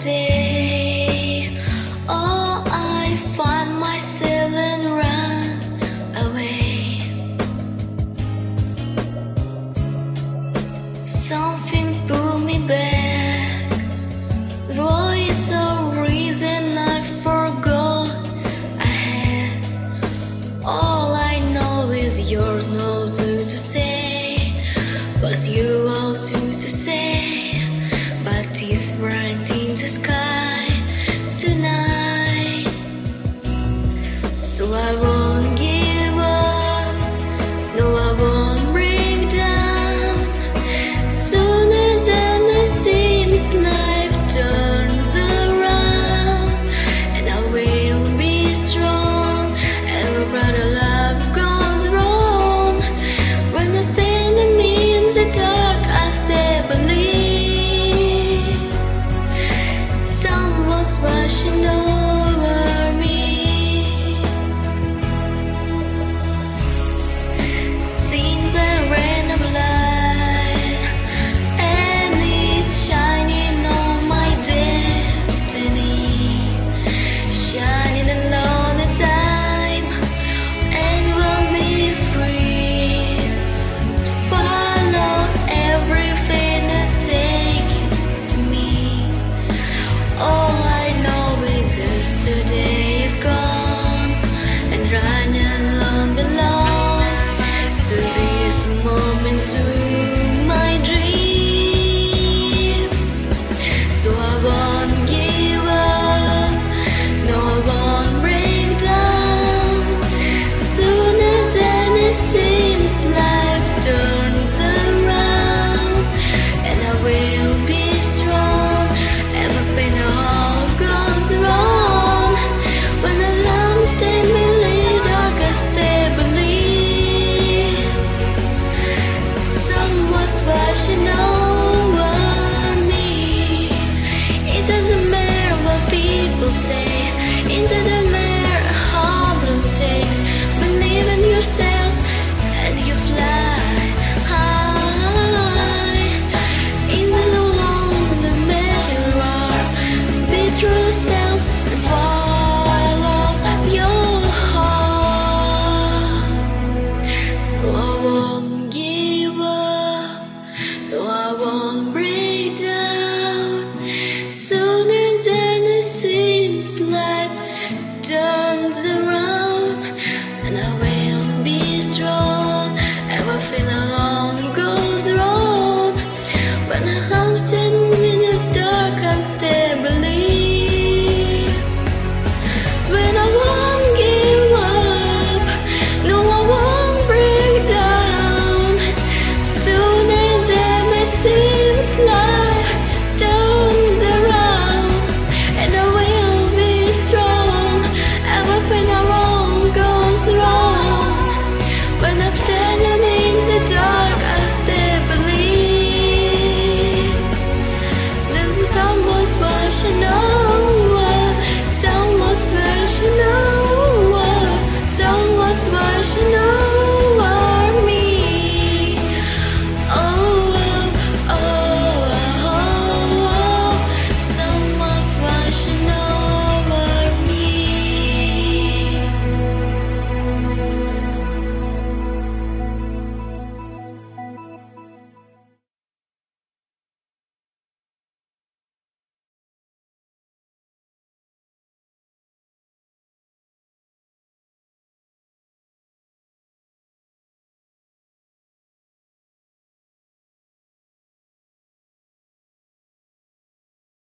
day, oh, I find myself and run away. Something pulled me back. Voice of reason I forgot I had. All I know is you're not to say, but you also to say. But it's bright in the sky tonight, so I won't give up. No, I won't break down. Soon as it seems life turns around, and I will be strong. Ever brother love goes wrong. When I stand in the dark, I stay believe. Sun was washing over